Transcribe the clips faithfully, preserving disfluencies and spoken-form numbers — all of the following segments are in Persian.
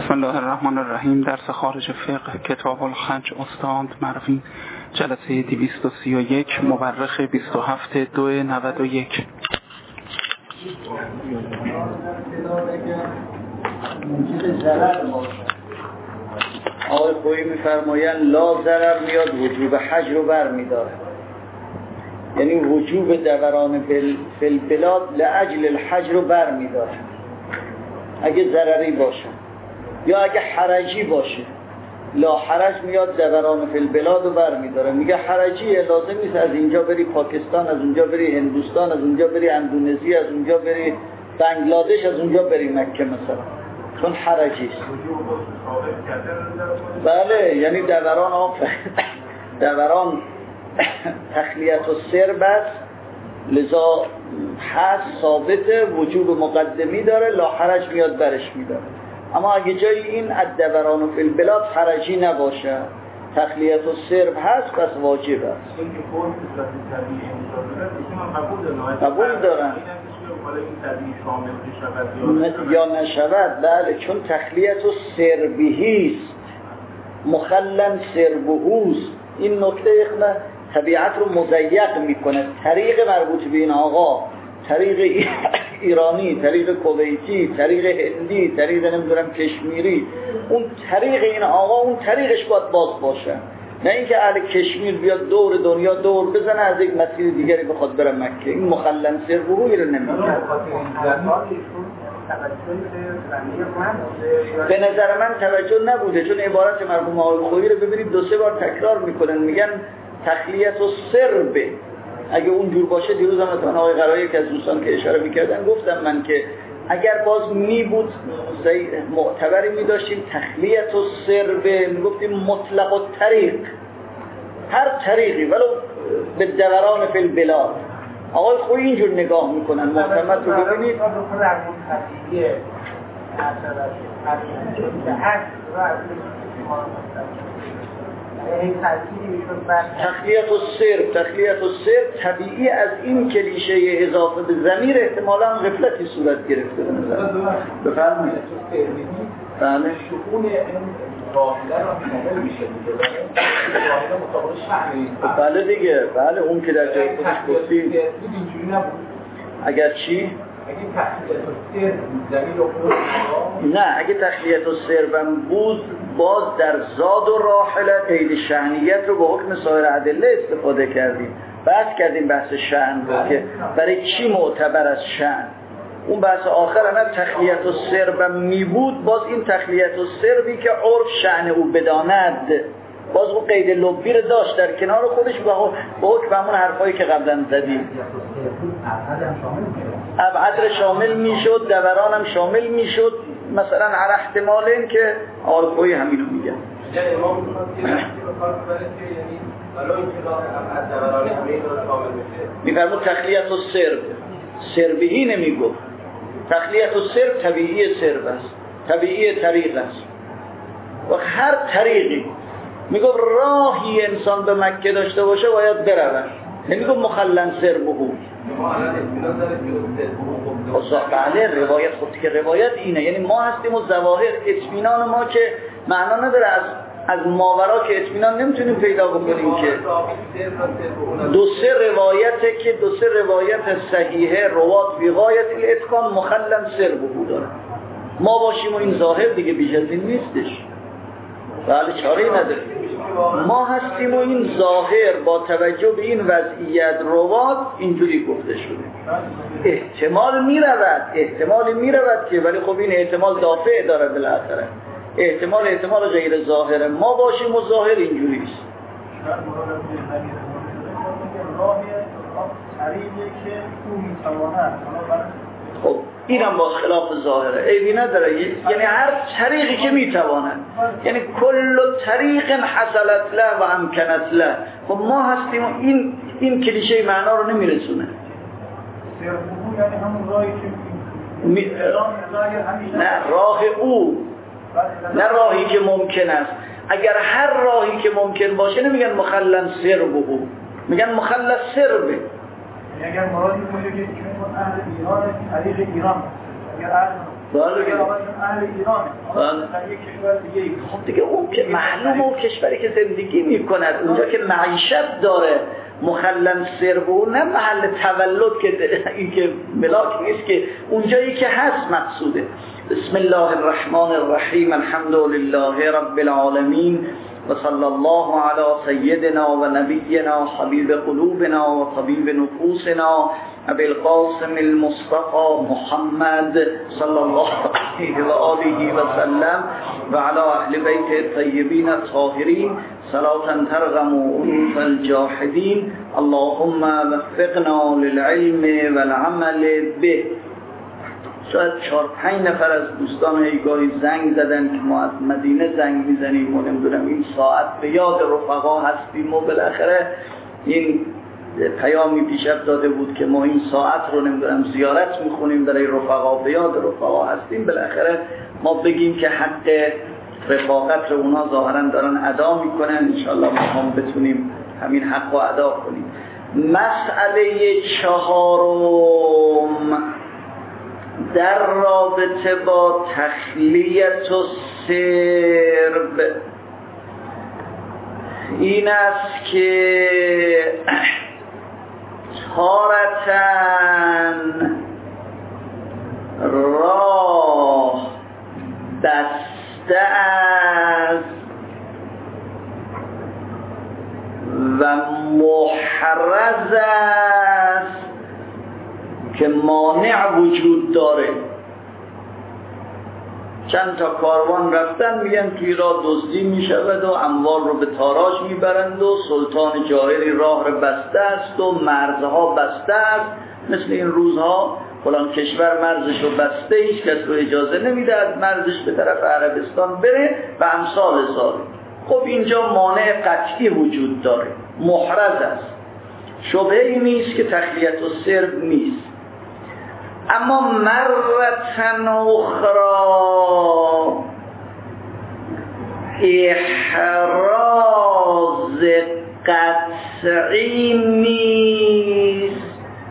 بسم الله الرحمن الرحیم. درس خارج فقه کتاب الخج استاد مروی، جلسه دویست و سی و یک، مورخ بیست و هفت دو نود و یک. آقای خویی میفرمایند لا ضرر میاد وجوب حج رو بر میداره، یعنی وجوب دوران فی البلاد لاجل الحج رو بر میداره اگه ضرری باشه، یا اگه حرجی باشه لا حرج میاد دوران فی البلاد رو بر میداره. میگه حرجیه، لازم نیست از اینجا بری پاکستان، از اونجا بری هندوستان، از اونجا بری اندونزی، از اونجا بری بنگلادش، از اونجا بری مکه مثلا، چون حرجی است. بله، یعنی دوران آف دوران تخلیت و سر بس، لذا حج ثابت، وجوب مقدمی داره، لا حرج میاد برش میداره. اما اگه جای این الدوران فی البلاد حرجی نباشه، تخلیت و سرب هست، پس واجب است. قبول دارن یا نشود؟ بله، چون تخلیت و سربیهیست، مخلن سربهوست. این نکته اخنا طبیعت رو مضیق میکنه. طریق مربوط به این آقا، طریق ایرانی، طریق کویتی، طریق هندی، طریق نمیدونم کشمیری، اون طریق این آقا اون طریقش باید باز باشه، نه اینکه اهل کشمیر بیاد دور دنیا دور بزنه از یک مسیر دیگری بخواد بره مکه. این مخلن سربهوی رو نمیده. به نظر من توجه نبوده، چون عبارت مرحوم آقای خویی رو ببینید دو سه بار تکرار میکنن، میگن تخلیت و سرب. اگه اونجور باشه، دیروز هم مثلا آقای قرایی که از دوستان که اشاره میکردن گفتم من که اگر باز می بود معتبری می داشتیم تخلیت و سرب، می گفتیم مطلق و طریق، هر طریقی ولو به دوران فی البلاد. آقای خویی اینجور نگاه میکنن، معتمد رو ببینید. تخلیت و سرب، تخلیت و سرب طبیعی از این کلیشه اضافه به ضمیر احتمالا غفلتی صورت گرفته. بفرمایید. بله. شؤون راحله را شامل میشه دیگه. راحله مطابق شهری. بله دیگه، بله اون که در جای خودش گفتیم. اینجوری نبود. اگر چی؟ اگه تخلیت و سرب زمین رو خود نه، اگه تخلیت و سربم بود باز در زاد و راحله قید شأنیت رو به حکم سایر ادله استفاده کردیم. بحث کردیم بحث شأن رو که برای چی معتبر از شأن. اون بحث آخر هم تخلیت و سربم می بود، باز این تخلیت و سربی که عرف شأن او بداند، باز اون قید لبی رو داشت در کنار خودش به حکم همون حرفایی که قبلا زدیم. ابعد شامل میشد، دوران هم شامل میشد، مثلا علی احتمال این که آقای خویی همینو میگن. یعنی امام میخواد که بخواد بره که یعنی حالا این که ابعد دوران همین رو شامل میشه. میفرمود تخلیت و سرب، سربهی نمیگفت. تخلیت و سرب طبیعی سرب است، طبیعی طریق است. و هر طریقی میگفت راهی انسان به مکه داشته باشه باید برود، نمیگفت مخلن سربهو. بله، روایت خودی که روایت اینه، یعنی ما هستیم و ظواهر اطمینان ما که معنا نداره از از ماورا که اطمینان نمیتونیم پیدا بکنیم که دو سه روایته که دو سه روایت صحیحه روات فی غایت الاتقان مخلن سربهو داره. ما باشیم و این ظاهر دیگه بیش از این نیستش. بله، چاره‌ای نداره. ما هستیم و این ظاهر با توجه به این وضعیت روات اینجوری گفته شده. احتمال میرود، احتمال میرود که، ولی خب این احتمال دافع داره بالاخره. احتمال احتمال غیر ظاهره، ما باشیم و ظاهر اینجوری است. خب اینم باز خلاف ظاهره، عیبی نداره، یعنی هر طریقی که میتواند، یعنی کل طریق حصلت له و امکنت له. خب ما هستیم و این این کلیشه معنا رو نمیرسونه. یعنی همون راهی که می... نه راه او، نه راهی که ممکن است. اگر هر راهی که ممکن باشه نمیگن مخلن سربهو، میگن مخلص سربه. اگر مرادی باشه که چون اهل ایران طریق ایران، اگر اهل بله اهل ایران بله. یک کشور دیگه. خب دیگه اون که معلومه اون کشوری که زندگی میکند اونجا که معیشت داره مخلن سربو، نه محل تولد که این که ملاک نیست که اونجایی که هست مقصوده. بسم الله الرحمن الرحیم الحمد لله رب العالمین و صلی الله علی سیدنا و نبینا حبیب قلوبنا و طبیب نفوسنا ابی القاسم المصطفى محمد صلی الله علیه و آله و سلم و علی اهل بیت الطیبین الطاهرین صلاة ترغم انف الجاحدین اللهم وفقنا للعلم والعمل به. شاید چهار پنج نفر از دوستان هیگاهی زنگ زدن که ما از مدینه زنگ میزنیم و نمیدونم این ساعت به یاد رفقا هستیم و بالاخره این پیامی پیشت داده بود که ما این ساعت رو نمیدونم زیارت میخونیم برای رفقا به یاد رفقا هستیم. بالاخره ما بگیم که حق رفاقت رو اونا ظاهرا دارن ادا میکنن، انشالله ما هم بتونیم همین حق رو ادا کنیم. مسئله چهارم در رابطه با تخلیت و سرب این است که تارتن راه بسته است و محرز است که مانع وجود داره. چند تا کاروان رفتن میگن توی راه دزدی میشود و اموال رو به تاراج میبرند و سلطان جاهلی راه رو بسته است و مرزها بسته است، مثل این روزها فلان کشور مرزش رو بسته، هیچ کس رو اجازه نمیده از مرزش به طرف عربستان بره و امثال ذالک. خب اینجا مانع قطعی وجود داره، محرز است، شبهه‌ای نیست که تخلیت و سرب نیست. اما مرتن اخرى احراز قطعی نیست،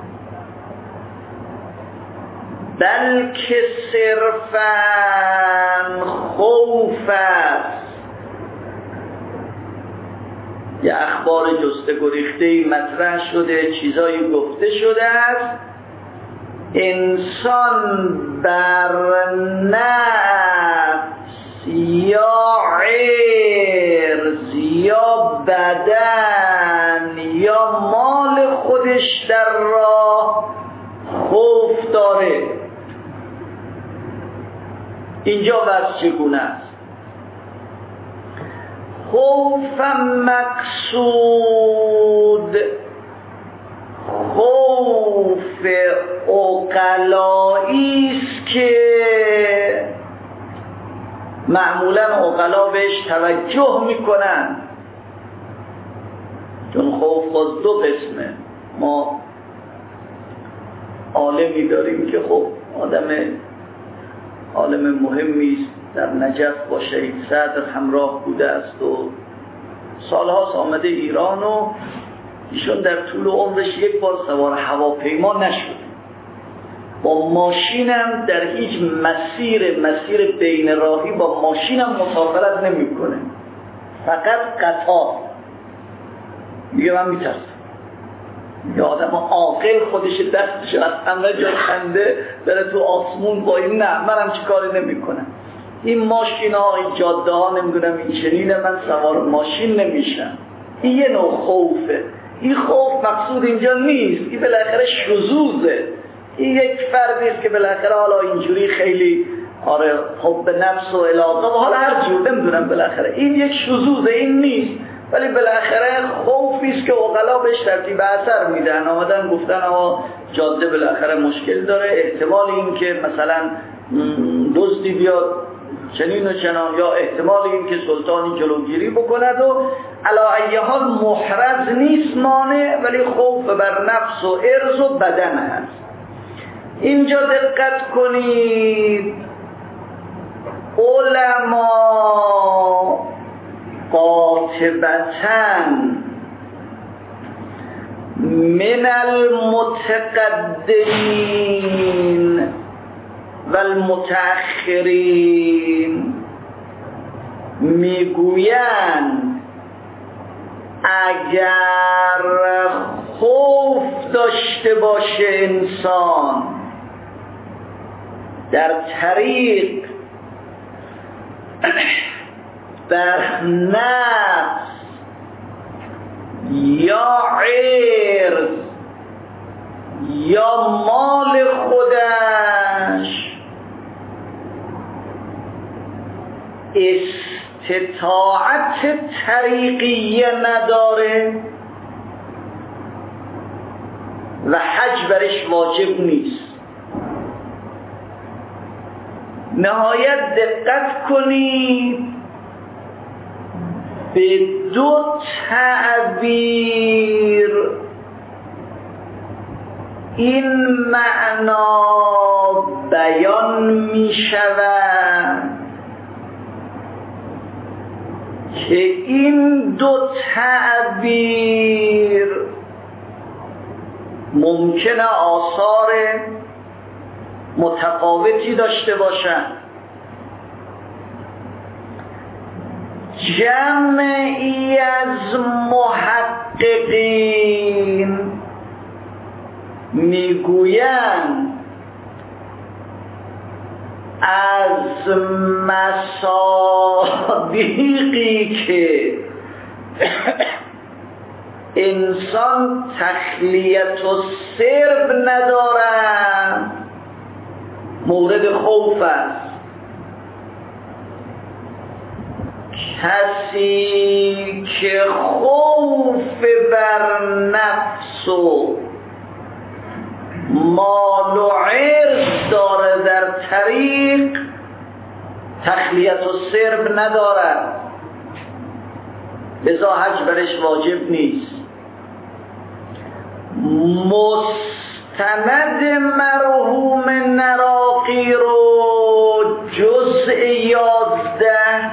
بلکه صرفاً خوف است. یه اخبار جسته گریخته‌ای مطرح شده، چیزایی گفته شده است، انسان بر نفس یا عرض یا بدن یا مال خودش در راه خوف داره. اینجا وضع چگونه است؟ خوف مقصود خوف عقلایی است که معمولا عقلا بهش توجه میکنن، چون خوف باز دو قسمه. ما عالمی داریم که خب آدم عالم مهمی است، در نجف با شهید صدر همراه بوده است و سالهاست آمده ایران و ایشون در طول عمرش یک بار سوار هواپیما نشد، با ماشینم در هیچ مسیر مسیر بین راهی با ماشینم مسافرت نمیکنه، فقط قطار. میگه من میترسم. یه آدم عاقل خودش دستش از همه جا کنده بره تو آسمون با این، نه منم چی کاری نمیکنم. این ماشین ها این جاده ها نمیدونم این چنینه، من سوار ماشین نمیشم. این یه نوع خوفه. این خوف مقصود اینجا نیست، این بالاخره شذوذه. این یک فردی است که بالاخره حالا اینجوری خیلی آره حب نفس و علاقه و حالا هر جور نمیدونم، بالاخره این یک شذوذه، این نیست. ولی بالاخره خوفی است که عقلا بهش ترتیب اثر میدن، آمدن گفتن آقا جاده بالاخره مشکل داره، احتمال این که مثلا دزدی بیاد چنین و چنان، یا احتمال این که سلطانی جلوگیری بکند و علی ای حال محرز نیست مانع، ولی خوف بر نفس و عرض و بدن هست. اینجا دقت کنید، علما قاطبتاً من المتقدمین و المتأخرین میگویند اگر خوف داشته باشه انسان در طریق در نفس یا عرض یا مال خودش استطاعت طریقیه نداره و حج برش واجب نیست. نهایت دقت کنید به دو تعبیر این معنا بیان می شود که این دو تعبیر ممکنه آثار متفاوتی داشته باشند. جمعی از محققین میگویند از مصادیقی که انسان تخلیت و سرب ندارد مورد خوف است. کسی که خوف بر نفس و مال و عرض داره در طریق تخلیت و سرب ندارد، لذا حج برش واجب نیست. مستند مرحوم نراقی رو جزء یازده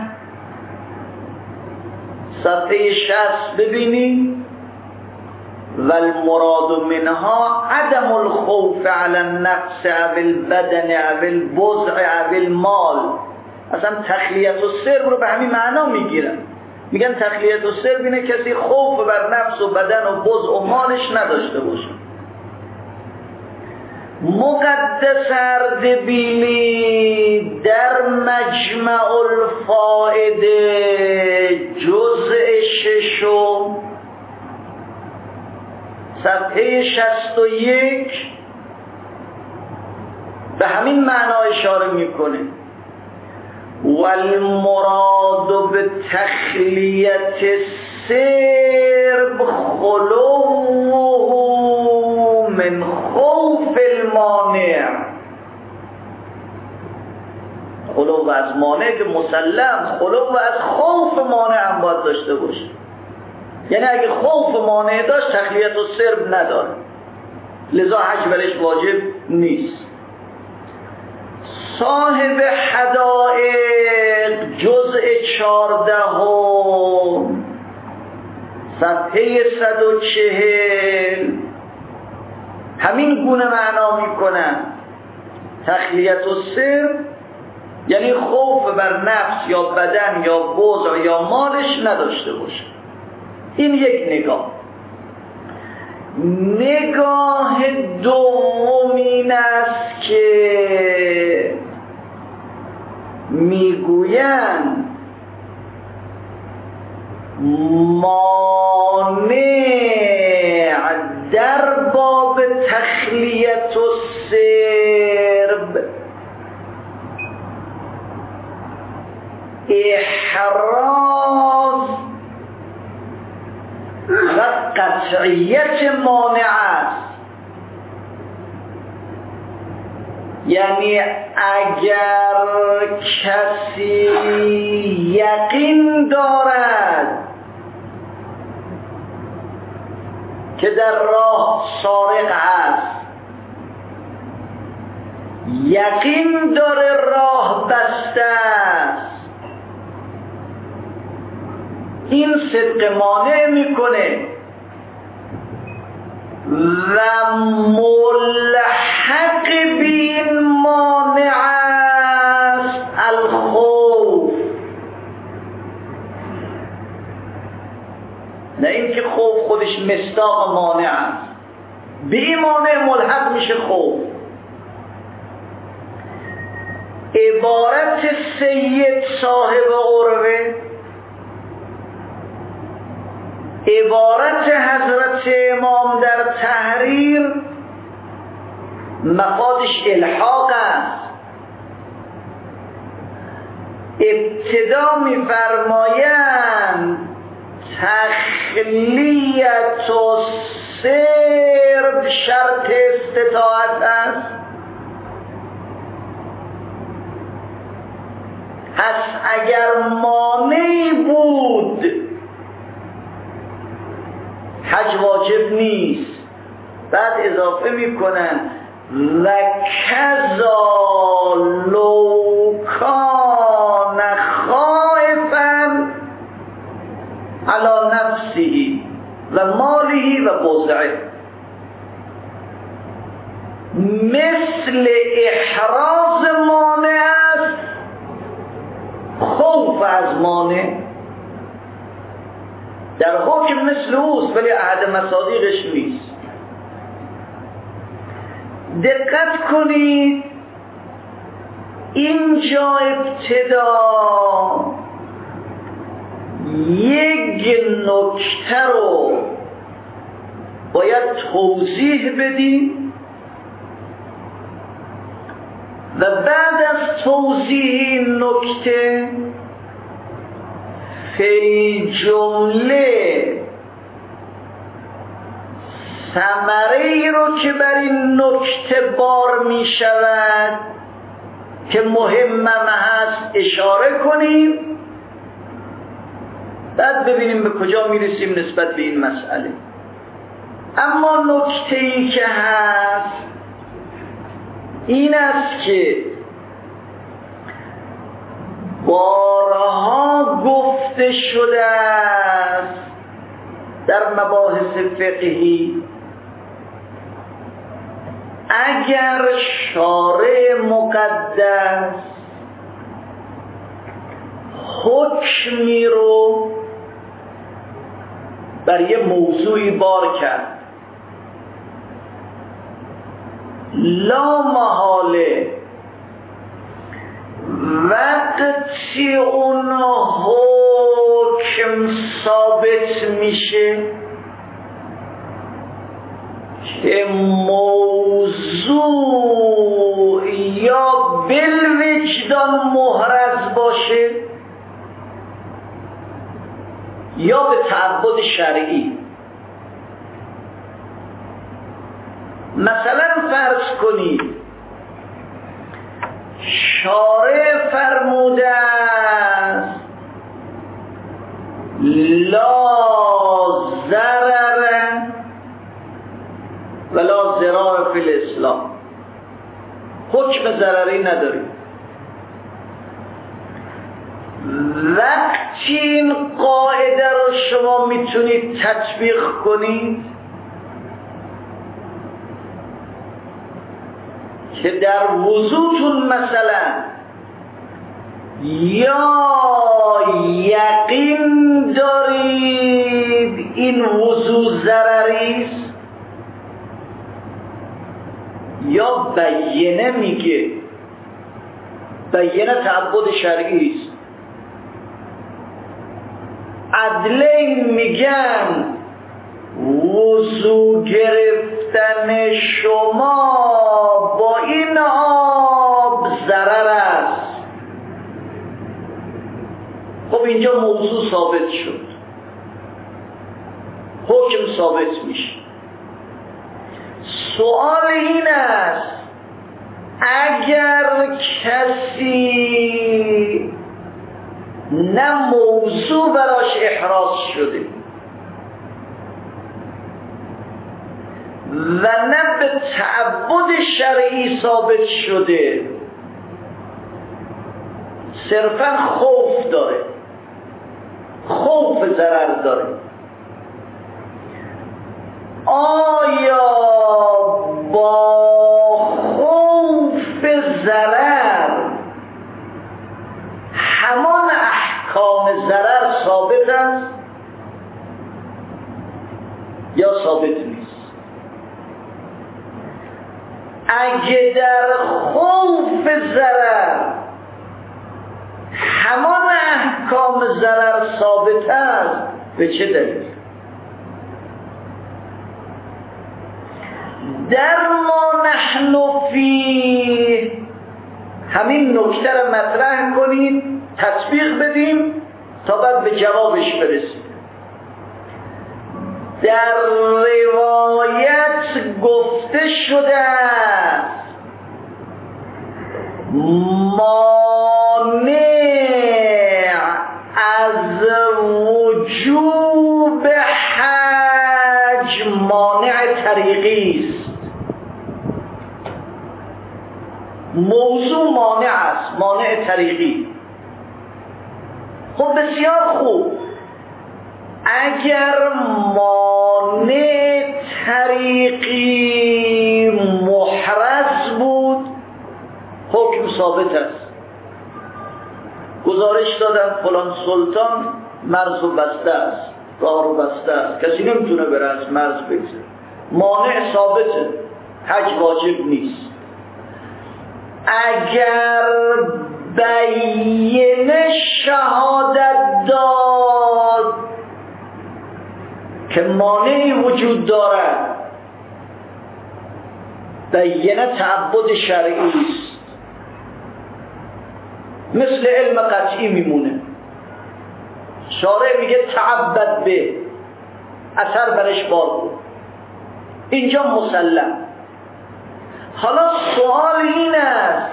صفحه شصت ببینید. و المراد منها عدم الخوف علی النفس او البدن او البضع او المال. اصلا تخلیت و سرب رو به همین معنا میگیرن، میگن تخلیت و سرب اینه کسی خوف بر نفس و بدن و بضع و مالش نداشته باشه. مقدس اردبیلی در مجمع الفائده جزء ششم صفحه شصت و یک به همین معنا اشاره میکنه. والمراد به تخلیت سرب خلوه من خوف المانع. خلوه از مانع که مسلم، خلوه از خوف مانع هم باید داشته باشه. یعنی اگه خوف مانع داشت تخلیت و سرب نداره، لذا حج برش واجب نیست. صاحب حدائق جزء چهاردهم صفحه صد و چهل همین گونه معنا میکنن. تخلیت و سرب یعنی خوف بر نفس یا بدن یا بضع یا مالش نداشته باشه. این یک نگاه. نگاه دوم این است که میگویند مانع در باب تخلیت و سرب احراز و قطعیت مانع است. یعنی اگر کسی یقین دارد که در راه سارق هست، یقین داره راه بسته است، این صدق مانع میکنه و ملحق بین مانع است الخوف، نه اینکه خوف خودش مصداق مانع است، به این مانع ملحق میشه خوف. عبارت سید صاحب عروه، عبارت حضرت امام در تحریر مفادش الحاق است. ابتدا می‌فرمایند تخلیت و سرب شرط استطاعت است. پس اگر مانعی بود حج واجب نیست. بعد اضافه میکنن و کذا لو کان خائفا علی نفسه و ماله و بضعه، مثل احراز مانع است خوف از مانع، در حکم مثل اوست ولی احد مصادیقش نیست. دقت کنید اینجا ابتدا یک نکته رو باید توضیح بدیم و بعد از توضیح این نکته فی جمله ثمره‌ای رو که بر این نکته بار می شود که مهم هست اشاره کنیم، بعد ببینیم به کجا می رسیم نسبت به این مسئله. اما نکته‌ای که هست این است که بارها گفته شده است در مباحث فقهی اگر شارع مقدس حکمی رو بر یه موضوعی بار کرد، لا محاله وقتی اون حکم ثابت میشه که موضوع یا بالوجدان محرز باشه یا به تعبد شرعی. مثلا فرض کنید شارع فرموده است لا ضرر ولا ضرار فی الاسلام، حکم ضرری نداریم. وقتی این قاعده رو شما میتونید تطبیق کنید که در وضوتون مثلا یا یقین دارید این وضو ضرری است یا بیینه میگه، بیینه تعبد شرعی است. عدلین میگن وضو گرفتن شما با این آب ضرر است. خب اینجا موضوع ثابت شد، حکم ثابت میشه. سوال این است اگر کسی نه موضوع براش احراز شده و نه به تعبد شرعی ثابت شده، صرفا خوف داره، خوف ضرر داره، آیا با خوف ضرر همان احکام ضرر ثابت است یا ثابت نیست؟ اگه در خوف ضرر همان احکام ضرر ثابت است، به چه دلیل؟ در ما نحن فیه همین نکته رو مطرح کنید، تطبیق بدیم تا بعد به جوابش برسیم. در روایت گفته شده است مانع از وجوب حج مانع طریقی است. موضوع مانع است، مانع طریقی. خب بسیار خوب، اگر مانع طریقی محرز بود حکم ثابت است. گزارش دادن فلان سلطان مرز و بسته است، راه رو بسته است، کسی نمیتونه بره از مرز بگذره، مانع ثابته، حج واجب نیست. اگر بینه شهادت داد که مانعی وجود دارد، بینه تعبد شرعی است، مثل علم قطعی میمونه. شارع میگه تعبد به، اثر برش بار بود، اینجا مسلم. حالا سوال این است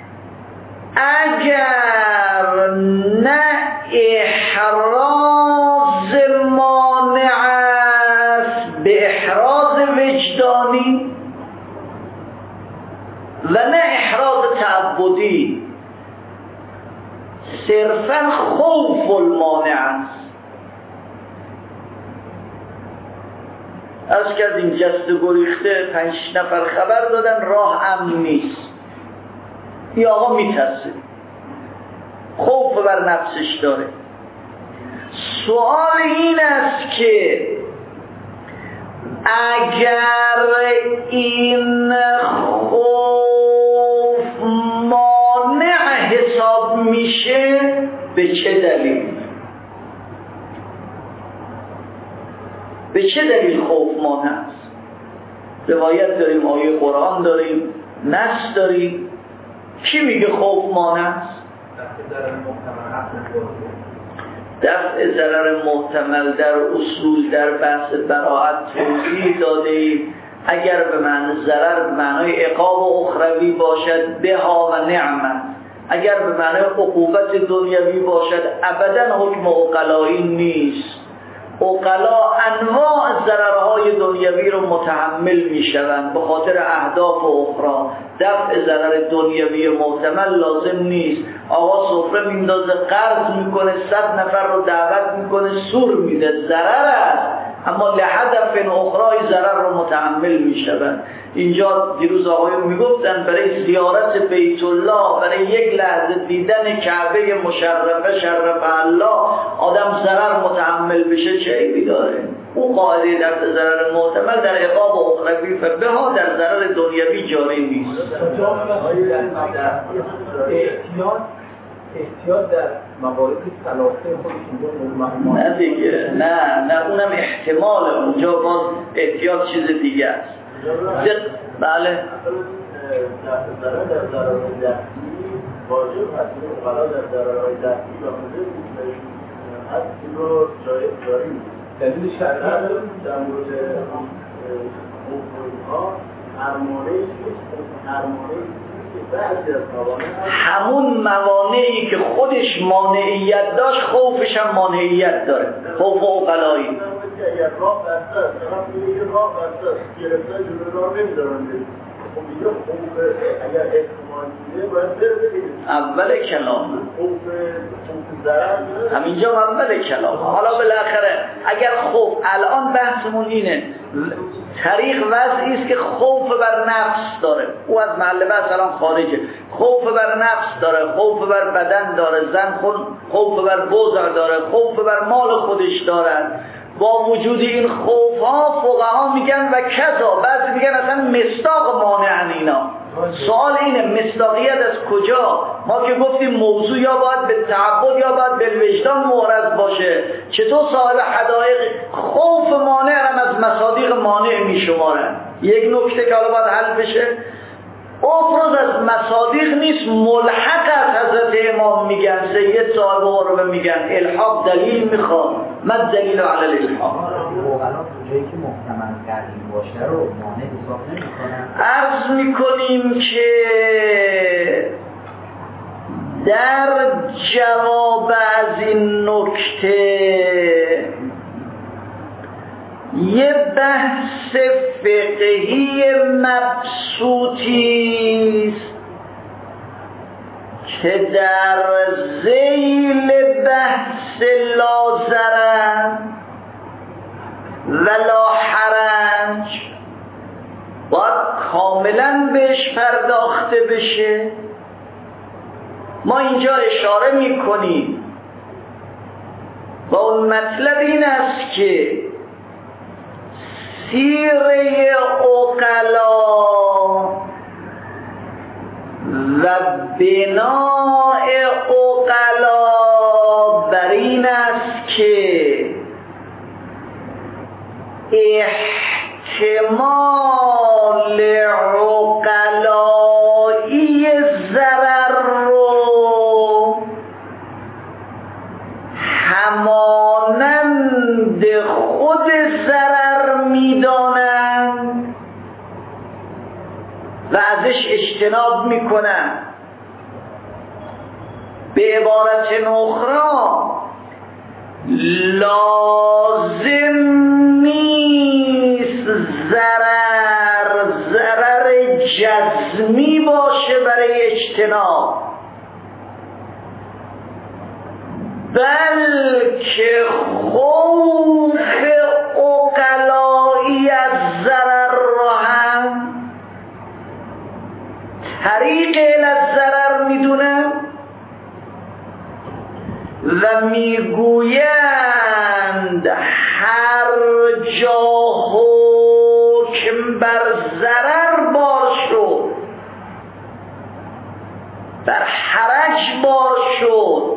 اگر نه احراز مانع است به احراز وجدانی و نه احراز تعبدی، صرفا خوف المانع است. از که از این جست گریخته پنج نفر خبر دادن راه امن نیست، این آقا میترسه، خوف بر نفسش داره. سوال این است که اگر این خوف مانع حساب میشه به چه دلیل؟ به چه دلیل خوف مانع است؟ روایت داریم، آیه قرآن داریم، نص داریم. کی میگه خوف مانع است؟ دفع ضرر محتمل در اصول در بحث براءت توضیح داده ایم. اگر به معنی ضرر به معنای عقاب و اخروی باشد بها و نعمت، اگر به معنای عقوبت دنیوی باشد ابدا حکم عقلایی نیست. عقلا انواع ضررهای دنیوی رو متحمل میشوند به خاطر اهداف و اخرى. دفع ضرر دنیوی محتمل لازم نیست. آقا سفره میندازه، قرض میکنه، صد نفر رو دعوت میکنه، سور میده، ضرر است، اما لهدف اخرای ضرر رو متحمل میشوند. اینجا دیروز آقایون میگفتن برای زیارت بیت الله، برای یک لحظه دیدن کعبه مشرفه شرف الله آدم ضرر متحمل بشه چه عیبی داره؟ اون قاعده دفع ضرر محتمل در عقاب و اخروی فبها در ضرر دنیوی جاری نیست. احتیاط در موارد ثلاثه خودشون نه دیگه، نه نه اونم احتماله، اونجا باز احتیاط چیز دیگه است. بله در ضرر در ضررهای دستی واجب هست، قرار در ضررهای دستی و موجب هست این رو جاری نیست. دلیل شرعی در مورد حقوقها هرمانه هرمانه همون موانعی که خودش مانعیت داشت خوفش هم مانعیت داره، خوف عقلایی. اگر راه بسته است، اگر راه بسته است گرفته جلوی راه نمیدارن برید، خب دیگه خوف اگر احتمال دیده باید بره بگیرید. اول کلام خوف ضرر همینجا اول کلام. حالا بالاخره اگر خوف، الان بحثمون اینه، طریق وضعی است که خوف خوف بر نفس داره، او از محل بحث الان خارجه. خوف بر نفس داره، خوف بر بدن داره، زن خوف بر بوزر داره، خوف بر مال خودش دارن. با وجود این خوف ها فقها میگن و کذا، بعضی میگن اصلا مصداق مانعن اینا. سوال اینه مصداقیت از کجا؟ ما که گفتیم موضوع یا باید به تعبد یا باید به وجدان معرض باشه. چطور صاحب حدایق خوف مانع هم از مصادیق مانع میشمارن؟ یک نکته که حالا باید حل بشه، افراد از مصادیق نیست، ملحق از حضرت امام میگن، سید صاحب عربه میگن الحاق دلیل میخواد، من دلیل علی الالحاق. اوغلا جایی که محتمل قدیم باشه رو مانع حساب نمیکنن. عرض میکنیم که در جواب از این نکته یه بحث فقهی مبسوطی است که در ذیل بحث لا ضرر و لا حرج باید کاملا بهش پرداخته بشه. ما اینجا اشاره میکنیم و اون مطلب این است که سیره عقلا و بناء عقلا بر این است که احتمال عقلایی ضرر رو همانند خود ضرر میدانند و ازش اجتناب میکنند. به عبارت اخرى لازم نیست ضرر ضرر جزمی باشه برای اجتناب، بلکه خوف عقلایی از ضرر را هم طریق از ضرر میدونن و میگویند هر جا حکم بر ضرر بار شد، بر حرج بار شد،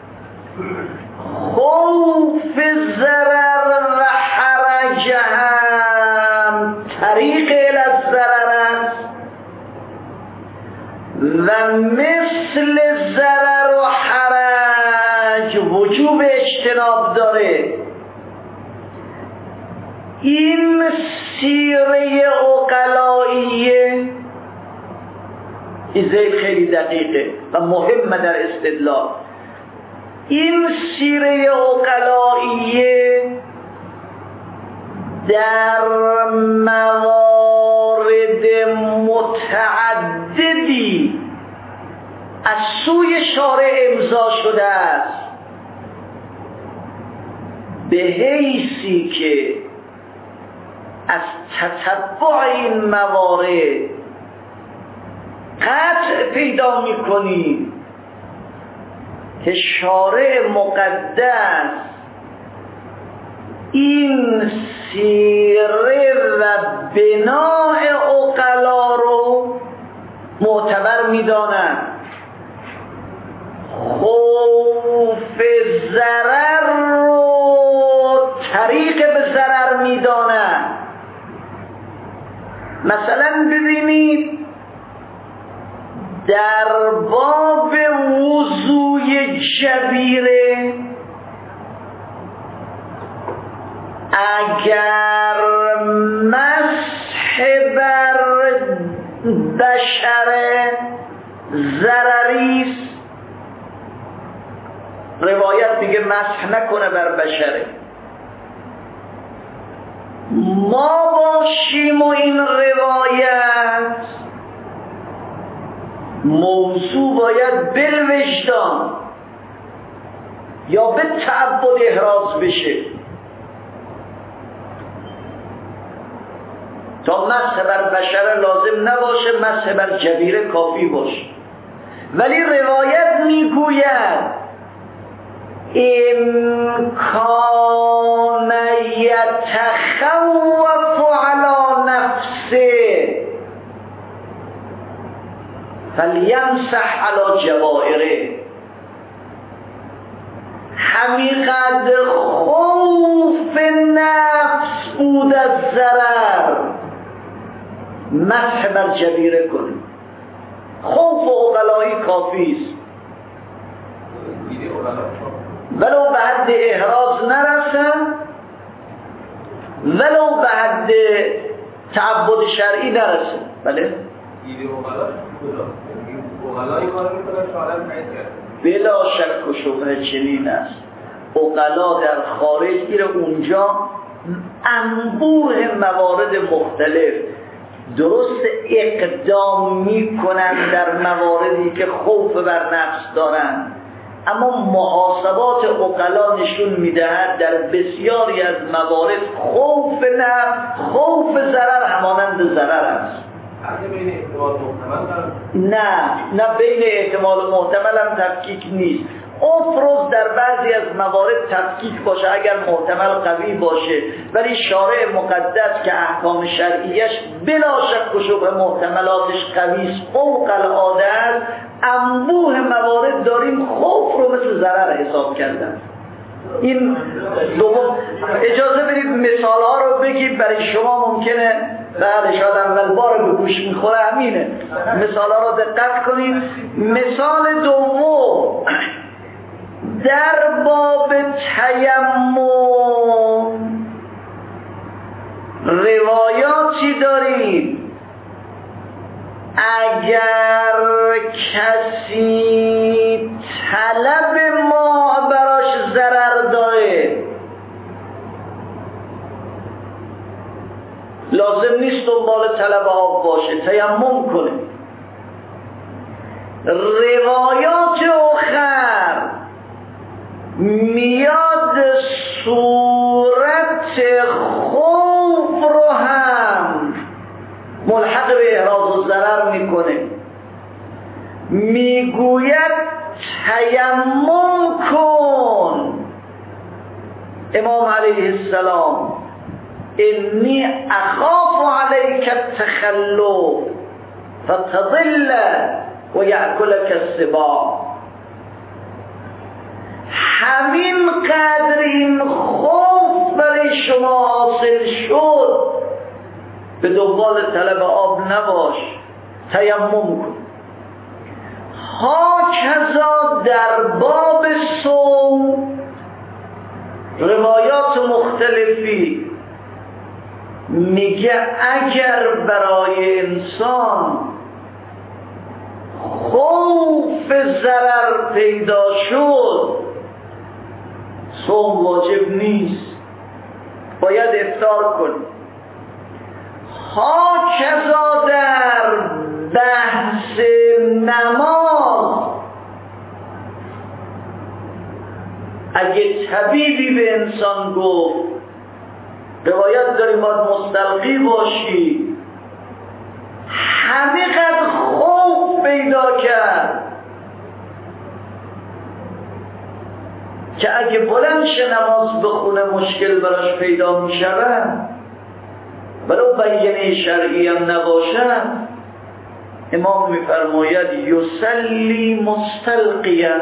خوف ضرر و حرج هم طریق از ضرر است و مثل ضرر و حرج وجوب اجتناب داره. این سیره عقلاییه، این خیلی دقیقه و مهمه در استدلال. این سیره عقلاییه در موارد متعددی از سوی شارع امضا شده است به حیثی که از تتبع این موارد قطع پیدا می‌کنیم که شارع مقدس این سیره و بناء عقلا رو معتبر می‌دانند، خوف ضرر رو طریق به ضرر می‌دانند. مثلا ببینید در باب وضوی جبیره اگر مسح بر بشر ضرریست، روایت میگه مسح نکنه بر بشره، ما باشیم و این روایت موضوع باید بالوجدان یا به تعبد احراز بشه. تا مسح بر بشره لازم نباشه، مسح بر جبیره کافی باشه. ولی روایت میگوید این کان یتخوف علی نفسه فلیمسح علی جوائره. همینقدر خوف نفس بود از ضرر، مسح بر جبیره کنید. خوف و عقلایی کافی است، ولو به حد احراز نرسن، ولو به حد تعبد شرعی نرسن. بله بلا شک و شبهه چنین است. عقلا در خارج میره اونجا انبوه موارد مختلف درست اقدام میکنن در مواردی که خوف بر نفس دارن، اما محاسبات عقلا نشون میدهد در بسیاری از موارد خوف نفس، خوف ضرر همانند ضرر است. بین احتمال محتمل نه نه بین احتمال و محتمل هم تفکیک نیست. افروز در بعضی از موارد تفکیک باشه اگر محتمل قوی باشه، ولی شارع مقدس که احکام شرعیش بلا شک و شبه محتملاتش قوی است، فوق العاده است. انبوه موارد داریم خوف رو مثل ضرر حساب کردن. این دوم اجازه بدید مثال ها رو بگیم، برای شما ممکنه بله شاید اول بار به گوش میخوره، همینه. مثال ها رو دقت کنید. مثال دوم در باب تیمم روایاتی داریم اگر کسی طلب ما براش ضرر داره لازم نیست دنبال طلب آب باشه، تیمم کنه. روایات آخر میاد صورت خوف رو هم ملحق به احراز و ضرر میکنه، میگوید تیمم کن. امام علیه السلام انی اخاف علیک التخلف فتضل و یأکلک السباع. همین قدر این خوف برای شما حاصل شد به دنبال طلب آب نباش، تیمم کن. هاکذا در باب صوم روایات مختلفی میگه اگر برای انسان خوف ضرر پیدا شد صوم واجب نیست، باید افطار کنی. هاکذا در بحث نماز اگه طبیبی به انسان گفت روایت داریم باید مستلقی باشی، همه قدر خوف پیدا کرد که اگه بلند شه نماز بخونه مشکل براش پیدا می شود، ولو بیانه شرعی هم نباشد. امام می فرماید یصلی مستلقیا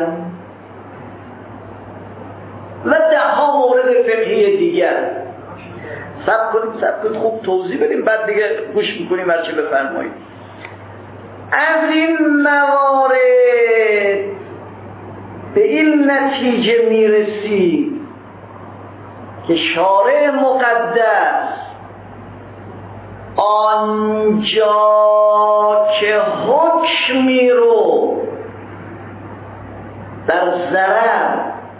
و ده ها مورد فقهی دیگر. سب کنید سب کنید خوب توضیح بدیم بعد دیگه گوش میکنیم هرچی بفرمایید. از این موارد به این نتیجه میرسی که شارع مقدس آنجا که حکمی رو در ضرر،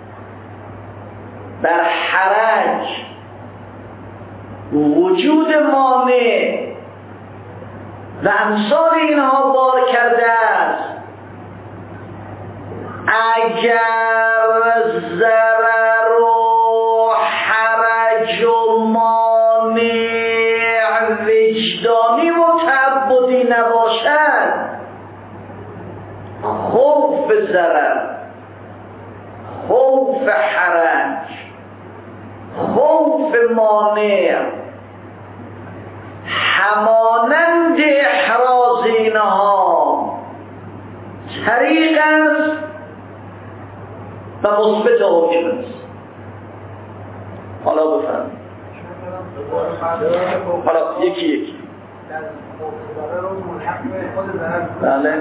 در حرج، وجود مانع و امثال اینها بار کرده است، اگر ضرر و حرج و مانع وجدانی باشد خوف ضرر، خوف حرج، خوف مانع همانند احراز اینها طریق است و مثبت حکم است. حالا بفرمایید. حالا یکی یکی بله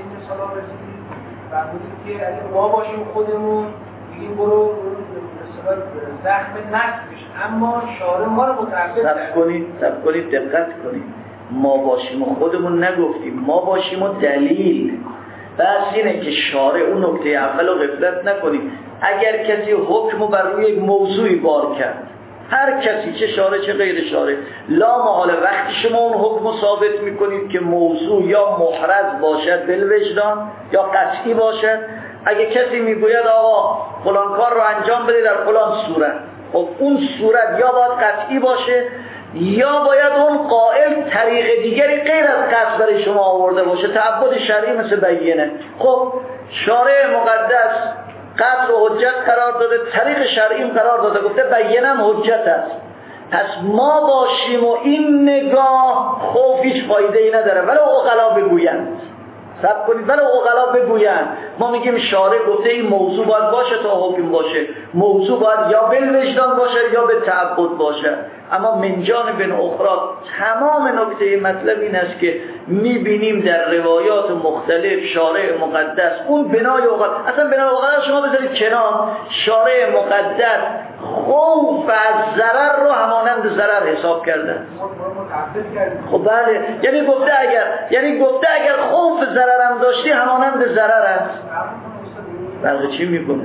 ما باشیم خودمون بگیم برو زخم نفسش، اما شارع ما رو متعبد سب کنید سب کنید دقت کنید. ما باشیم و خودمون نگفتیم، ما باشیم و دلیل. بس اینه که شارع اون نکته اول رو غفلت نکنید. اگر کسی حکم رو بر روی یک موضوعی بار کرد، هر کسی چه شارع چه غیر شارع، لا محاله وقتی شما اون حکم رو ثابت میکنید که موضوع یا محرز باشد بالوجدان یا قطعی باشد، اگه کسی میگوید آقا فلان کار رو انجام بده در فلان صورت، خب اون صورت یا باید قطعی باشه یا باید اون قائل طریق دیگری غیر از قصد برای شما آورده باشه. تعبد شرعی مثل بیینه. خب شارع مقدس قطع و حجت قرار داده، طریق شرعی قرار داده، گفته بیینم حجت است. پس ما باشیم و این نگاه خوف هیچ فایده ای نداره. ولی عقلا بگویند، صبر کنید، ولی عقلا بگویند ما میگیم شارع گفته این موضوع باید باشه تا حکم باشه، موضوع باید یا بالوجدان باشه یا به تعبد باشه. اما من جانب اخرى تمام نکته مطلب این است که میبینیم در روایات مختلف شارع مقدس اون بنای عقل، اصلا بنای عقل شما بذارید کنار، شارع مقدس خوف از ضرر رو همانند ضرر حساب کرده. خب بله، یعنی گفته اگر یعنی گفته اگر خوف ضررم داشتی همانند ضرر است. بله چی میکنه؟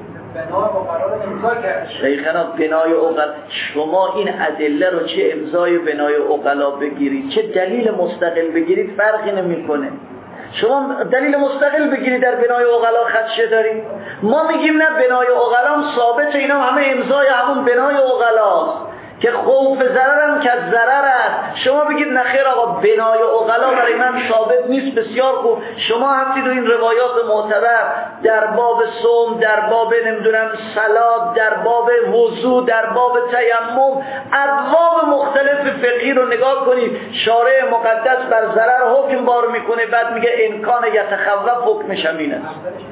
شیخنا بنای عقل، شما این ادله رو چه امضای بنای عقلا بگیرید چه دلیل مستقل بگیرید فرقی نمیکنه. شما دلیل مستقل بگیرید در بنای عقلا خدشه دارید، ما میگیم نه بنای عقلا هم ثابت، اینا همه امضای همون بنای عقلاست که خوف ضررم که ضرر است. شما بگید نخیر آقا بنای عقلا برای من ثابت نیست، بسیار خوب، شما هفتید و این روایات معتبر در باب صوم، در باب نمیدونم صلات، در باب وضو، در باب تیمم، ابواب مختلف فقهی رو نگاه کنید، شارع مقدس بر ضرر حکم بار میکنه، بعد میگه امکان یتخوف حکمش همین است.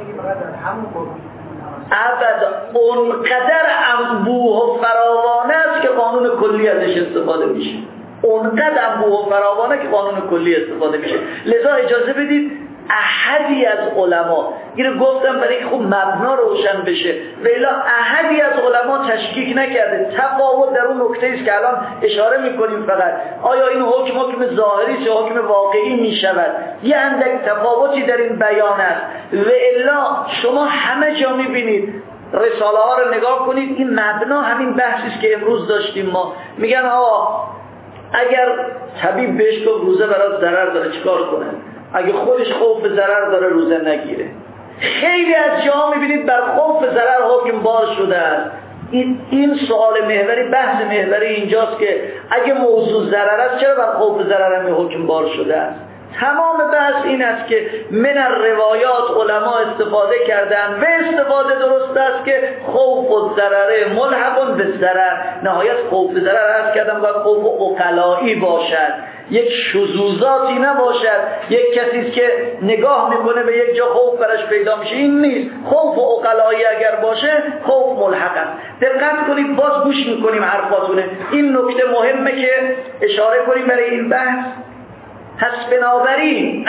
ابدا اونقدر انبوه و فراوانه است که قانون کلی ازش استفاده میشه، اونقدر انبوه و فراوانه که قانون کلی استفاده میشه. لذا اجازه بدید احدی از علما، اینو گفتم برای که خوب مبنا روشن بشه، ولی احدی از علما تشکیک نکرده. تفاوت در اون نکته است که الان اشاره میکنیم، فقط آیا این حکم حکم ظاهری چه حکم واقعی میشود، یه اندک تفاوتی در این بیان است. و الا شما همه جا میبینید، رساله ها رو نگاه کنید، این مبنا همین بحثی است که امروز داشتیم. ما میگن آقا اگر طبیب بهش گفت روزه برات ضرر داره چیکار کنه؟ اگه خودش خوف ضرر داره روزه نگیره. خیلی از جاها میبینید بر خوف ضرر حکم بار شده است. این این سوال محوری، بحث محوری اینجاست که اگه موضوع ضرر است چرا بر خوف ضرر هم حکم بار شده است؟ تمام بحث این است که من الروایات علما استفاده کردن و استفاده درست است که خوف و ضرر ملحق به ضرر. نهایت خوف ضرر است کردن باید خوف عقلایی باشد، یک شذوذاتی نباشد، یک کسی که نگاه میکنه به یک جا خوف برش پیدا میشه، این نیست. خوف عقلایی اگر باشه خوف ملحق است. دقت کنید، باز گوش میکنیم حرفاتونه، این نکته مهمه که اشاره کنیم برای این بحث. پس بنابراین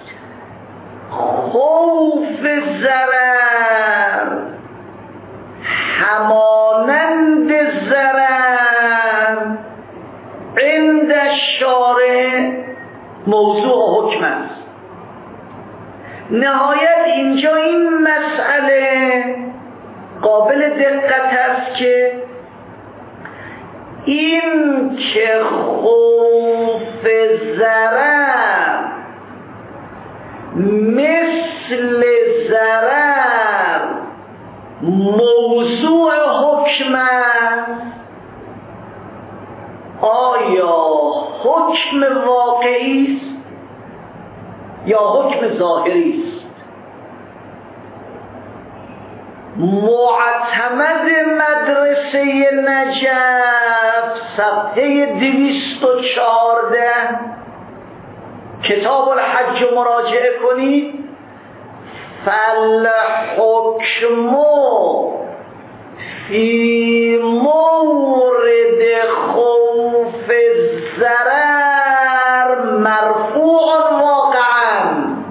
خوف ضرر همانند ضرر عند الشارع موضوع حکم است. نهایت اینجا این مسئله قابل دقت است که این که خوف ضرر مثل ضرر موضوع حکم است، آیا حکم واقعی است یا حکم ظاهری است. معتمد مدرسه نجف صفحه دویست و چهارده کتاب الحج رو مراجعه کنید. فالحکم فی مورد خوف الضرر مرفوع واقعا.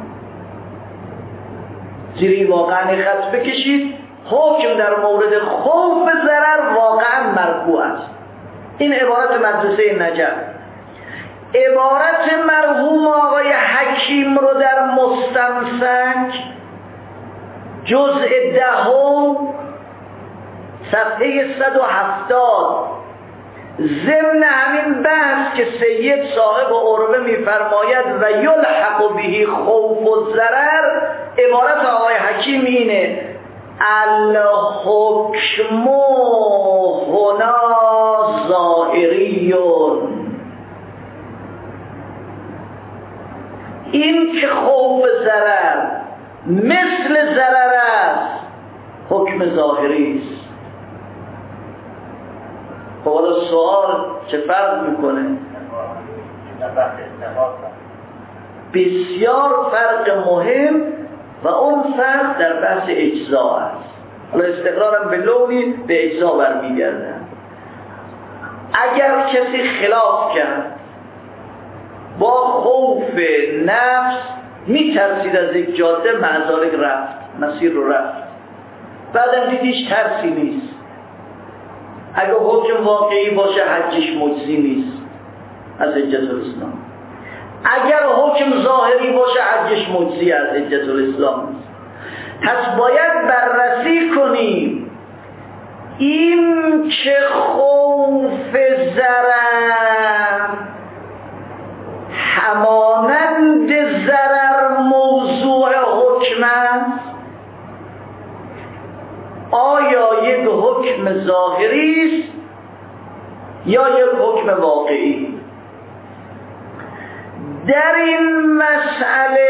زیری واقعا خط بکشید. حکم در مورد خوف ضرر واقعا مرفوع است. این عبارت مدرسه نجف. عبارت مرحوم آقای حکیم رو در مستمسک جزء دهم صفحه صد و هفتاد ضمن همین بحث که سید صاحب عروه میفرماید و یلحق به خوف و ضرر، عبارت آقای حکیم اینه: الحکم هنا ظاهریون. این که خوف ضرر مثل ضرر است، حکم ظاهری است. خب حالا سوال چه فرق میکنه؟ بسیار فرق مهم و اون فرق در بحث اجزا است. حالا استقرارم به لونی به اجزا برمیگردن. اگر کسی خلاف کرد با خوف نفس میترسید از یک جاده معذارک رفت، مسیر رو رفت، بعدم دید هیچ ترسی نیست، اگه حکم واقعی باشه حجش مجزی نیست از حجت الاسلام. اگر حکم ظاهری باشه حجش مجزی از حجت الاسلام نیست. پس باید بررسی کنیم این که خوف ضرر همانند ضرر موضوع حکم است، آیا یک حکم ظاهری است یا یک حکم واقعی؟ در این مسئله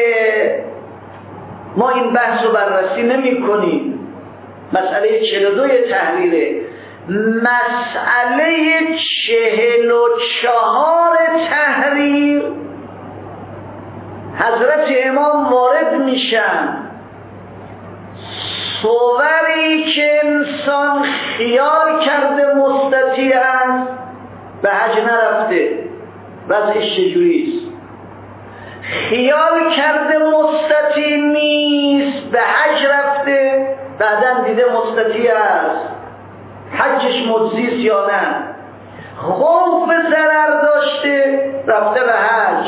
ما این بحث رو بررسی نمی کنیم. مسئله چهل و دو تحریره. مسئله چهل و چهار تحریر حضرت امام وارد میشن. صوری که انسان خیال کرده مستطیع است به حج نرفته، وضعش چجوریست؟ خیال کرده مستطیع نیست به حج رفته، بعداً دیده مستطیع است، حجش مجزیست یا نه؟ خوف ضرر داشته رفته به حج،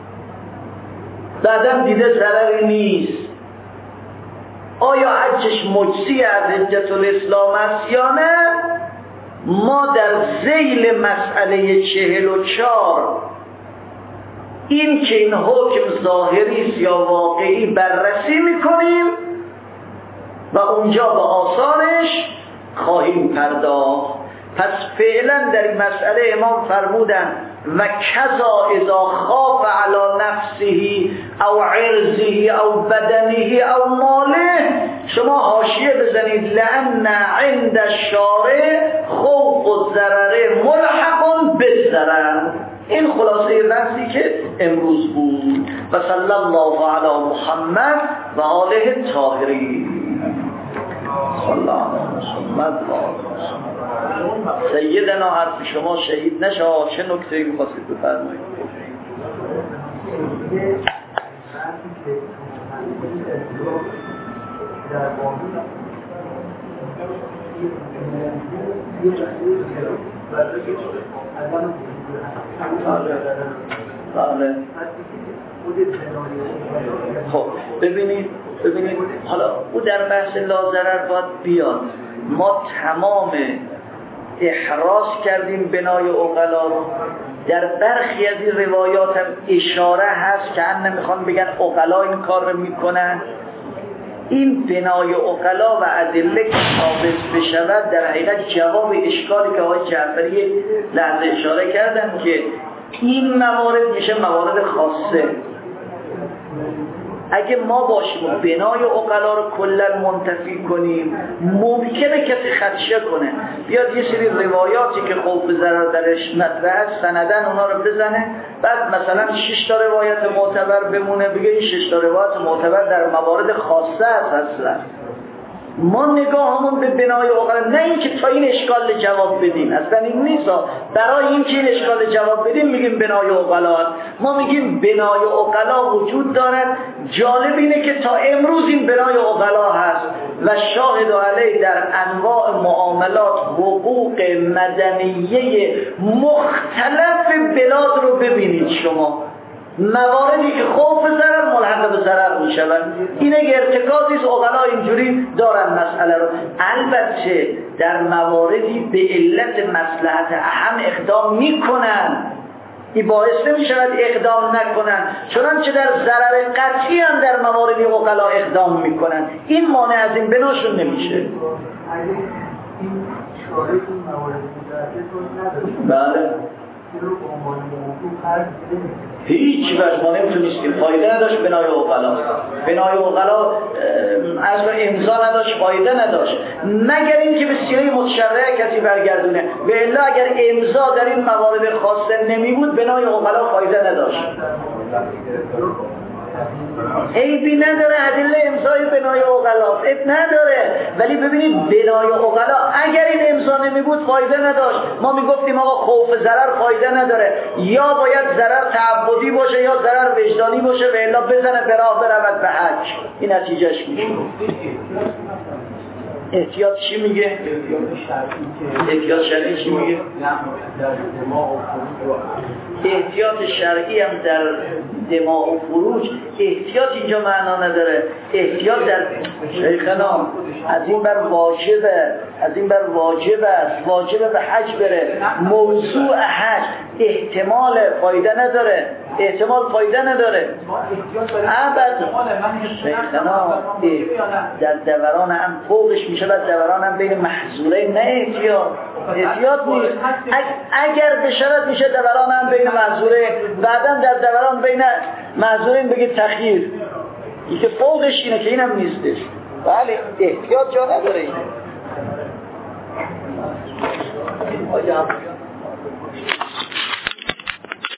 بعداً دیده ضرری نیست، آیا حجش مجزی از حجت الاسلام است یا نه؟ ما در ذیل مسئله چهل و چار این که این حکم ظاهری است یا واقعی بررسی میکنیم و اونجا به آثارش خواهیم پرداخت. پس فعلا در این مسئله امام فرمودن و کذا اذا خاف علی نفسه او عرضه او بدنه او ماله، شما حاشیه بزنید لأن عند الشارع خوف الضرر ملحق بالضرر. این خلاصه بحثی که امروز بود. و صلی الله علی محمد و آله الطاهرین. صلی الله علیه محمد و آله. سیدنا حرف شما شهید نشه. چه نکته‌ای می‌خواستید بفرمایید؟ بله. خب ببینید ببینید حالا او در بحث لازرر باید بیاد. ما تمام احراز کردیم بنای عقلا رو. در برخی از این روایات هم اشاره هست که ان نمیخوان بگن عقلا این کار رو میکنن. این بنای عقلا و ادله که ثابت بشود در حقیقت جواب اشکالی که آقای جعفری لحظه اشاره کردن که این موارد میشه موارد خاصه. اگه ما باشیم و بنای عقلا رو کلا منتفی کنیم ممکنه کسی خدشه کنه، بیاد یه سری روایاتی که خوف ضرر درش مطرحه سندن اونا رو بزنه، بعد مثلا شش تا روایت معتبر بمونه، بگه این شش تا روایت معتبر در موارد خاصه است اصلا. ما نگاهمون به بنای عقلا، نه اینکه تا این اشکال جواب بدیم، اصلا این نیست. برای اینکه این اشکال جواب بدیم میگیم بنای عقلا، ما میگیم بنای عقلا وجود دارد. جالب اینه که تا امروز این بنای عقلا هست و شاهد علیه در انواع معاملات حقوق مدنیه مختلف بلاد رو ببینید شما، مواردی که خوف ضرر ملحق به ضرر می شود. این ارتکازی است، عقلا اینجوری دارن مسئله رو. البته در مواردی به علت مصلحت اهم اقدام می کنن، این باعث نمی شود اقدام نکنن، چنانچه در ضرر قطعی هم در مواردی عقلا اقدام می کنن. این مانع از این بناشون نمیشه. این شارط موارد متعدد بله هیچ وجه ما نمیتونستیم، فایده نداشت بنای عقلا. بنای عقلا اصلا امضا نداشت، فایده نداشت، مگر اینکه به سیره متشرعه کسی برگردونه. به الا اگر امضا در این موارد خاصه نمی بود بنای عقلا فایده نداشت. عیبی نداره ادله امضای بنای عقلا، عیب نداره. ولی ببینید بنای عقلا اگر این امضا نمی بود فایده نداشت. ما میگفتیم آقا خوف ضرر فایده نداره، یا باید ضرر تعبدی باشه یا ضرر وجدانی باشه، به الا بزنه به راه برود به حج. این نتیجهش میشه. احتیاط چی میگه؟ احتیاط شرعی چی میگه؟ احتیاط شرعی هم در دماء و فروج احتیاط اینجا معنا نداره. احتیاط در شیخنا از این بر واجبه، از این بر واجب است، واجبه به حج بره، موضوع حج احتمال فایده نداره، احتمال فایده نداره. ابد شیخنا در دوران هم فوقش میشه و دوران هم بین محظوره، نه احتیاط احتیاط نیست. اگر بشرط میشه دوران هم بین محظوره، بعدم در دوران بین محظورین بگید تخییر، این که فوقش اینه که اینم نیستش. بله احتیاط جا نداره اینه.